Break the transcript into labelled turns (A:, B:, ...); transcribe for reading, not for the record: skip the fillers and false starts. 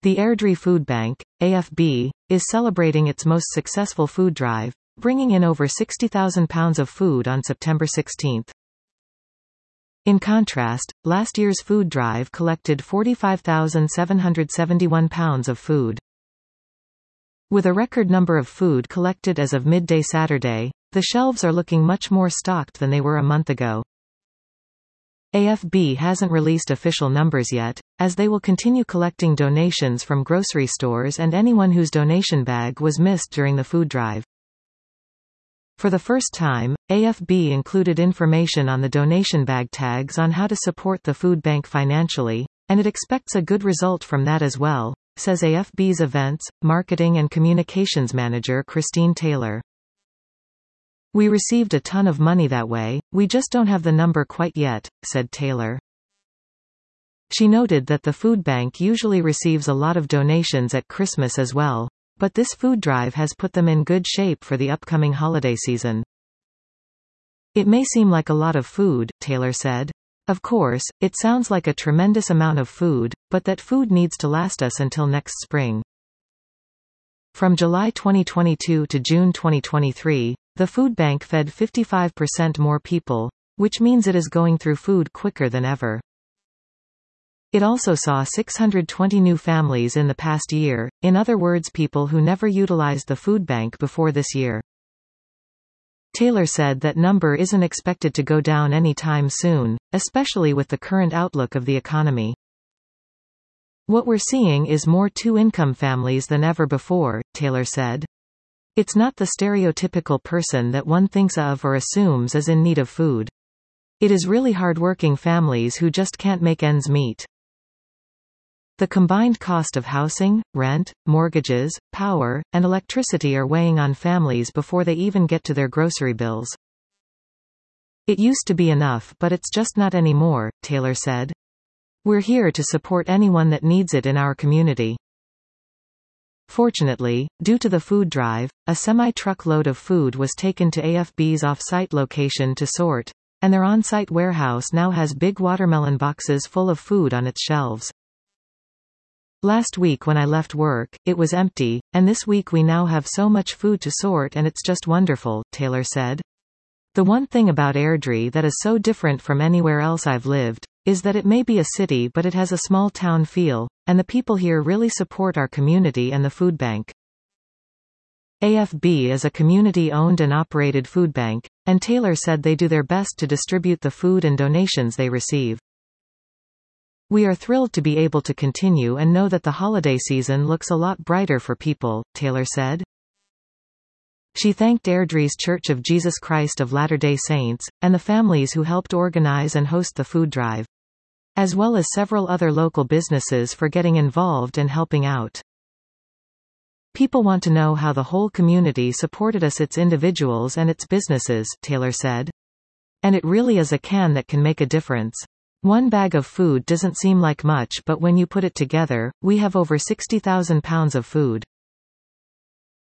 A: The Airdrie Food Bank, AFB, is celebrating its most successful food drive, bringing in over £60,000 of food on September 16. In contrast, last year's food drive collected £45,771 of food. With a record number of food collected as of midday Saturday, the shelves are looking much more stocked than they were a month ago. AFB hasn't released official numbers yet, as they will continue collecting donations from grocery stores and anyone whose donation bag was missed during the food drive. For the first time, AFB included information on the donation bag tags on how to support the food bank financially, and it expects a good result from that as well, says AFB's Events, Marketing and Communications Manager Christine Taylor. "We received a ton of money that way, we just don't have the number quite yet," said Taylor. She noted that the food bank usually receives a lot of donations at Christmas as well, but this food drive has put them in good shape for the upcoming holiday season. "It may seem like a lot of food," Taylor said. "Of course, it sounds like a tremendous amount of food, but that food needs to last us until next spring." From July 2022 to June 2023, the food bank fed 55% more people, which means it is going through food quicker than ever. It also saw 620 new families in the past year, in other words people who never utilized the food bank before this year. Taylor said that number isn't expected to go down anytime soon, especially with the current outlook of the economy. "What we're seeing is more two-income families than ever before," Taylor said. "It's not the stereotypical person that one thinks of or assumes is in need of food. It is really hard-working families who just can't make ends meet. The combined cost of housing, rent, mortgages, power, and electricity are weighing on families before they even get to their grocery bills. It used to be enough, but it's just not anymore," Taylor said. "We're here to support anyone that needs it in our community." Fortunately, due to the food drive, a semi-truckload of food was taken to AFB's off-site location to sort, and their on-site warehouse now has big watermelon boxes full of food on its shelves. "Last week when I left work, it was empty, and this week we now have so much food to sort and it's just wonderful," Taylor said. "The one thing about Airdrie that is so different from anywhere else I've lived, is that it may be a city but it has a small town feel, and the people here really support our community and the food bank." AFB is a community-owned and operated food bank, and Taylor said they do their best to distribute the food and donations they receive. "We are thrilled to be able to continue and know that the holiday season looks a lot brighter for people," Taylor said. She thanked Airdrie's Church of Jesus Christ of Latter-day Saints, and the families who helped organize and host the food drive, as well as several other local businesses for getting involved and helping out. "People want to know how the whole community supported us, its individuals and its businesses," Taylor said. "And it really is a can that can make a difference. One bag of food doesn't seem like much, but when you put it together, we have over £60,000 of food."